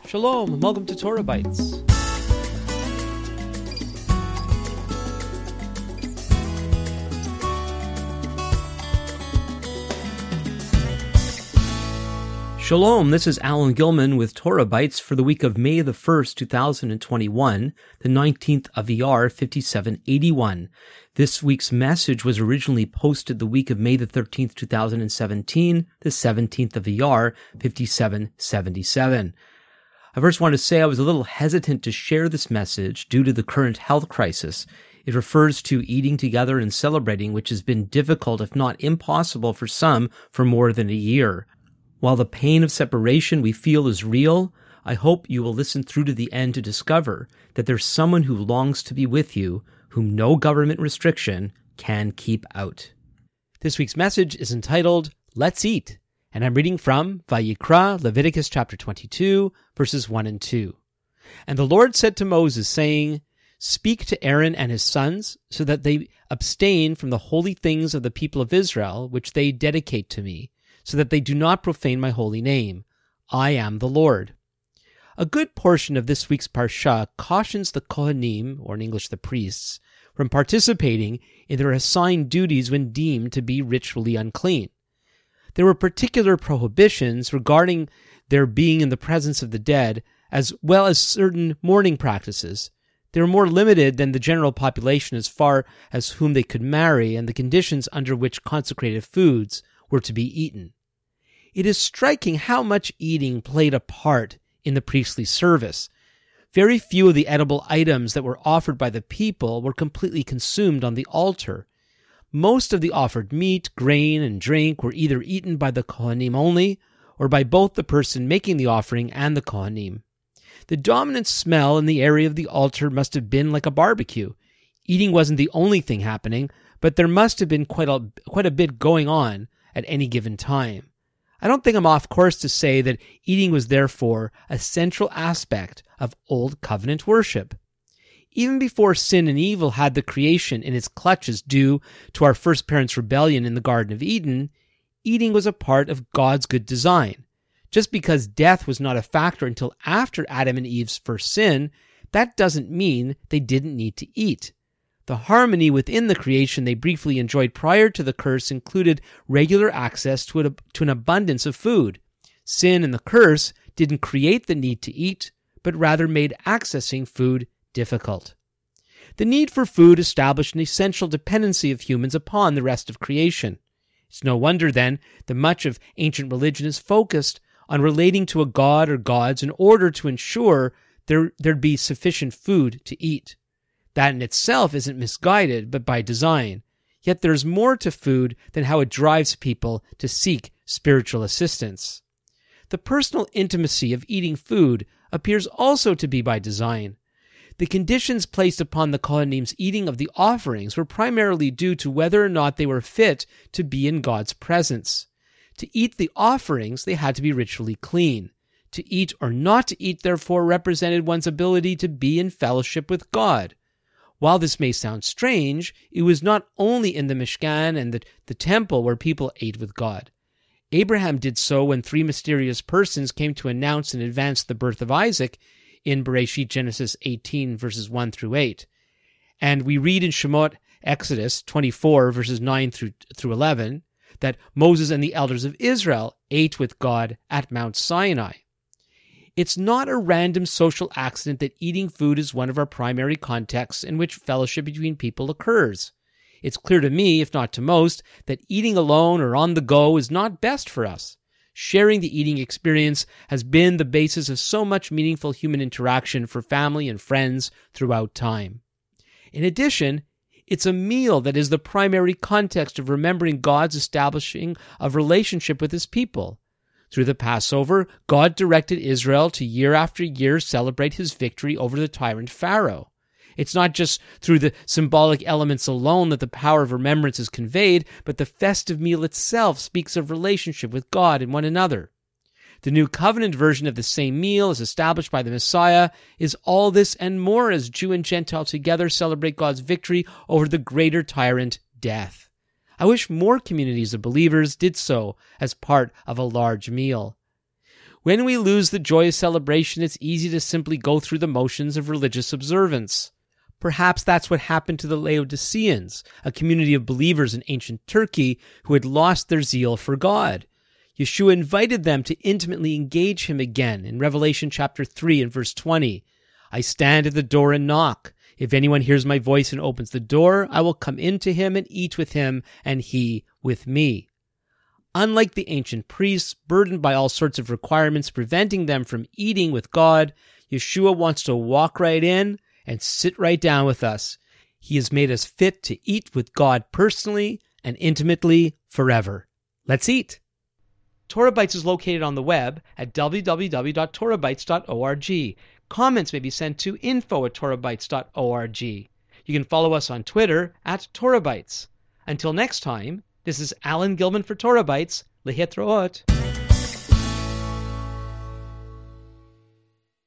Shalom, and welcome to Torah Bites. Shalom, this is Alan Gilman with Torah Bites for the week of May the 1st, 2021, the 19th of ER 5781. This week's message was originally posted the week of May the 13th, 2017, the 17th of ER 5777. I first want to say I was a little hesitant to share this message due to the current health crisis. It refers to eating together and celebrating, which has been difficult, if not impossible, for some for more than a year. While the pain of separation we feel is real, I hope you will listen through to the end to discover that there's someone who longs to be with you, whom no government restriction can keep out. This week's message is entitled, Let's Eat, and I'm reading from Vayikra, Leviticus chapter 22, verses 1 and 2. And the Lord said to Moses, saying, Speak to Aaron and his sons, so that they abstain from the holy things of the people of Israel, which they dedicate to me, so that they do not profane my holy name. I am the Lord. A good portion of this week's Parsha cautions the Kohanim, or in English the priests, from participating in their assigned duties when deemed to be ritually unclean. There were particular prohibitions regarding their being in the presence of the dead, as well as certain mourning practices. They were more limited than the general population as far as whom they could marry and the conditions under which consecrated foods were to be eaten. It is striking how much eating played a part in the priestly service. Very few of the edible items that were offered by the people were completely consumed on the altar. Most of the offered meat, grain, and drink were either eaten by the Kohanim only, or by both the person making the offering and the Kohanim. The dominant smell in the area of the altar must have been like a barbecue. Eating wasn't the only thing happening, but there must have been quite a bit going on at any given time. I don't think I'm off course to say that eating was therefore a central aspect of Old Covenant worship. Even before sin and evil had the creation in its clutches due to our first parents' rebellion in the Garden of Eden, eating was a part of God's good design. Just because death was not a factor until after Adam and Eve's first sin, that doesn't mean they didn't need to eat. The harmony within the creation they briefly enjoyed prior to the curse included regular access to an abundance of food. Sin and the curse didn't create the need to eat, but rather made accessing food difficult. The need for food established an essential dependency of humans upon the rest of creation. It's no wonder, then, that much of ancient religion is focused on relating to a god or gods in order to ensure there'd be sufficient food to eat. That in itself isn't misguided, but by design. Yet there's more to food than how it drives people to seek spiritual assistance. The personal intimacy of eating food appears also to be by design. The conditions placed upon the Kohanim's eating of the offerings were primarily due to whether or not they were fit to be in God's presence. To eat the offerings, they had to be ritually clean. To eat or not to eat, therefore, represented one's ability to be in fellowship with God. While this may sound strange, it was not only in the Mishkan and the temple where people ate with God. Abraham did so when three mysterious persons came to announce and advance the birth of Isaac in Bereshit Genesis 18, verses 1 through 8. And we read in Shemot Exodus 24, verses 9 through 11, that Moses and the elders of Israel ate with God at Mount Sinai. It's not a random social accident that eating food is one of our primary contexts in which fellowship between people occurs. It's clear to me, if not to most, that eating alone or on the go is not best for us. Sharing the eating experience has been the basis of so much meaningful human interaction for family and friends throughout time. In addition, it's a meal that is the primary context of remembering God's establishing of relationship with his people. Through the Passover, God directed Israel to year after year celebrate his victory over the tyrant Pharaoh. It's not just through the symbolic elements alone that the power of remembrance is conveyed, but the festive meal itself speaks of relationship with God and one another. The New Covenant version of the same meal, as established by the Messiah, is all this and more as Jew and Gentile together celebrate God's victory over the greater tyrant, death. I wish more communities of believers did so as part of a large meal. When we lose the joy of celebration, it's easy to simply go through the motions of religious observance. Perhaps that's what happened to the Laodiceans, a community of believers in ancient Turkey who had lost their zeal for God. Yeshua invited them to intimately engage him again in Revelation chapter 3 and verse 20. I stand at the door and knock. If anyone hears my voice and opens the door, I will come in to him and eat with him, and he with me. Unlike the ancient priests, burdened by all sorts of requirements preventing them from eating with God, Yeshua wants to walk right in and sit right down with us. He has made us fit to eat with God personally and intimately forever. Let's eat. Torah Bites is located on the web at www.torahbites.org. Comments may be sent to info@torahbites.org. You can follow us on Twitter @TorahBites. Until next time, this is Alan Gilman for Torah Bites. Lehitraot.